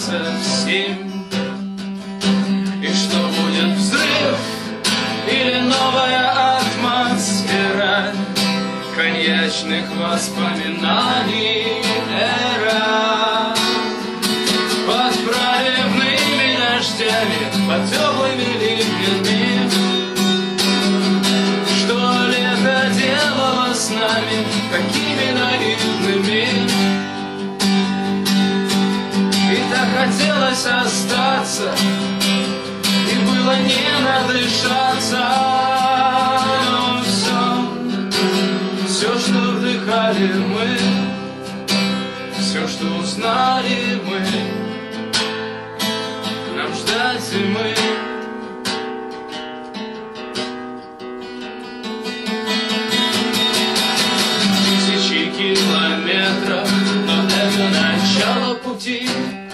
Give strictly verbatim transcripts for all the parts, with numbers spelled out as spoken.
просыпаться в семь. И что будет взрыв или новая атмосфера коньячных воспоминаний эра. Под проливными дождями, под теплыми ливнями, что лето делало с нами, какими наивными. И так хотелось остаться, и было не надышаться. Но все, все, что вдыхали мы, все, что узнали мы, нам ждать зимы. Тысячи километров, но это начало пути.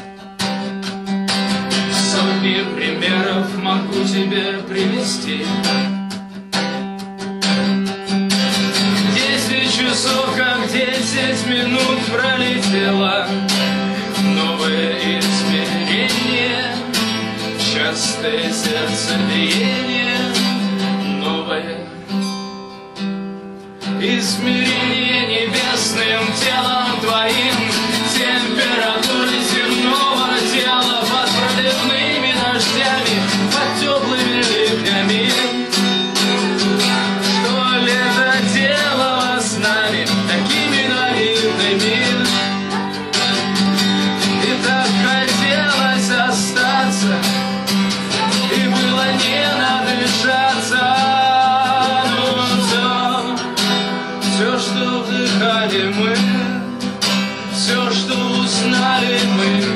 Сотни примеров могу тебе привести. Десять часов, как десять минут пролетело. Новое измерение, частое сердцебиение. Новое измерение небесным телом твоим, температурой земного тела под проливными дождями, под теплыми ливнями. Что лето делало с нами такими наивными. И так хотелось остаться, и было не надышаться. Но все, все, что вдыхали мы, все, что узнали мы,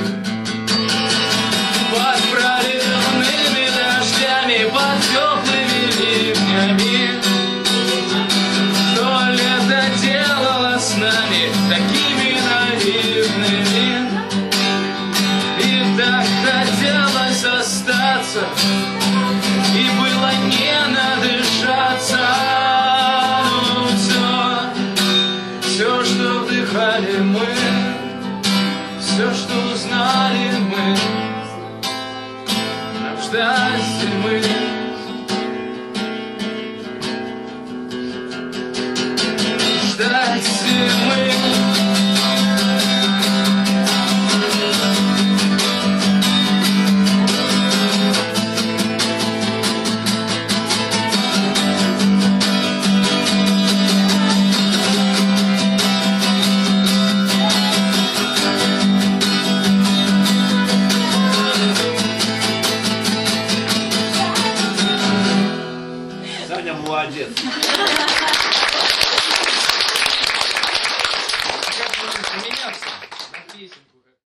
под проливными дождями, под теплыми ливнями, что лето делало с нами такими наивными. И так хотелось остаться, и было не надышаться. Но все, все, что вдыхали мы, все, что узнали мы, нам ждать зимы. Ждать зимы. Саня молодец.